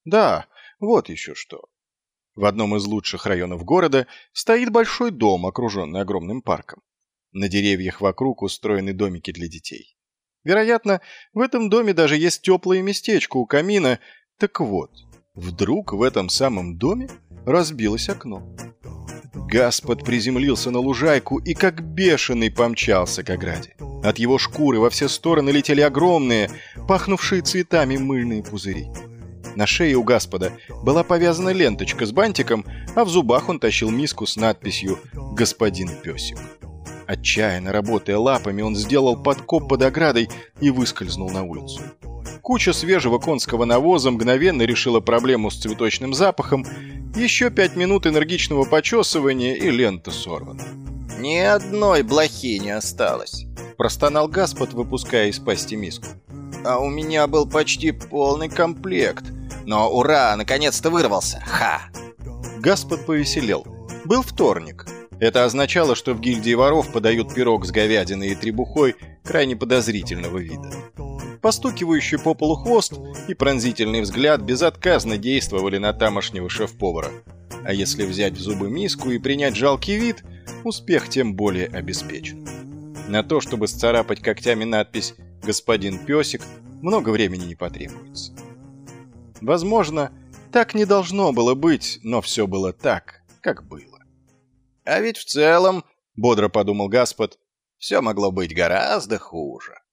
Да, вот еще что. В одном из лучших районов города стоит большой дом, окруженный огромным парком. На деревьях вокруг устроены домики для детей. Вероятно, в этом доме даже есть теплое местечко у камина. Так вот, вдруг в этом самом доме разбилось окно. Гаспод приземлился на лужайку и как бешеный помчался к ограде. От его шкуры во все стороны летели огромные, пахнувшие цветами мыльные пузыри. На шее у Гаспода была повязана ленточка с бантиком, а в зубах он тащил миску с надписью «Господин Песик». Отчаянно работая лапами, он сделал подкоп под оградой и выскользнул на улицу. Куча свежего конского навоза мгновенно решила проблему с цветочным запахом. Еще 5 минут энергичного почесывания, и лента сорвана. «Ни одной блохи не осталось», — простонал Гаспод, выпуская из пасти миску. «А у меня был почти полный комплект. Но ура, наконец-то вырвался! Ха!» Гаспод повеселел. Был вторник. Это означало, что в гильдии воров подают пирог с говядиной и требухой крайне подозрительного вида. Постукивающий по полу хвост и пронзительный взгляд безотказно действовали на тамошнего шеф-повара. А если взять в зубы миску и принять жалкий вид, успех тем более обеспечен. На то, чтобы сцарапать когтями надпись «Господин Песик», много времени не потребуется. Возможно, так не должно было быть, но все было так, как было. «А ведь в целом, — бодро подумал Гаспод, — все могло быть гораздо хуже».